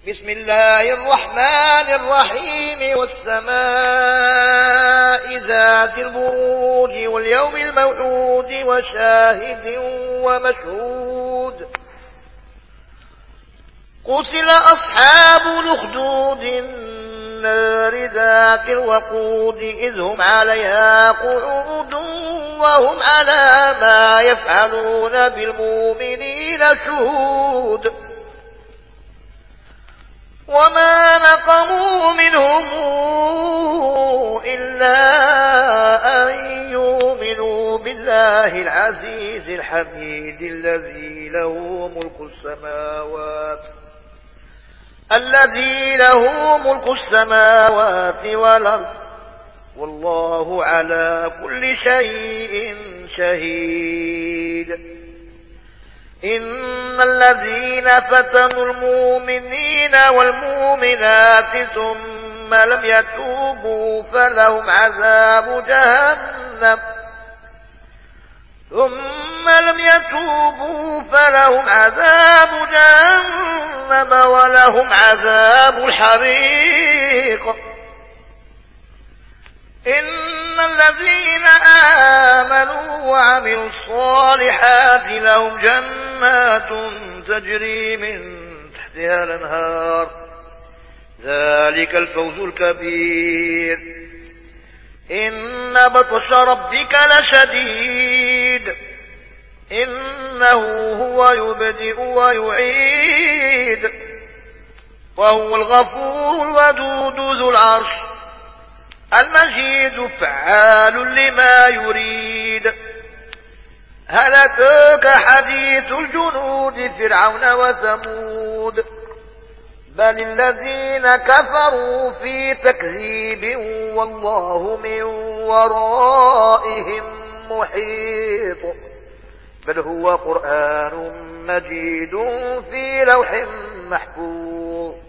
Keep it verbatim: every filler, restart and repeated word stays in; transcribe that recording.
بسم الله الرحمن الرحيم والسماء ذات البروج واليوم الموعود وشاهد ومشهود قتل أصحاب الأخدود النار ذات الوقود إذ هم عليها قعود وهم على ما يفعلون بالمؤمنين شهود وما نقموا منهم إلا أن يؤمنوا بالله العزيز الحميد الذي له ملك السماوات الذي له ملك السماوات والأرض والله على كل شيء شهيد إن الذين فتنوا المؤمنين والمؤمنات ثم لم يتوبوا فلهم عذاب جهنم ثم لم يتوبوا فلهم عذاب جهنم ولهم عذاب الحريق إن الذين آمنوا وعملوا الصالحات لهم جنات تجري من تحتها الأنهار ذلك الفوز الكبير إن بطش ربك لشديد إنه هو يبدئ ويعيد وهو الغفور الودود ذو العرش المجيد فعال لما يريد هل أتاك حديث الجنود فرعون وثمود بل الذين كفروا في تكذيب والله من ورائهم محيط بل هو قرآن مجيد في لوح محفوظ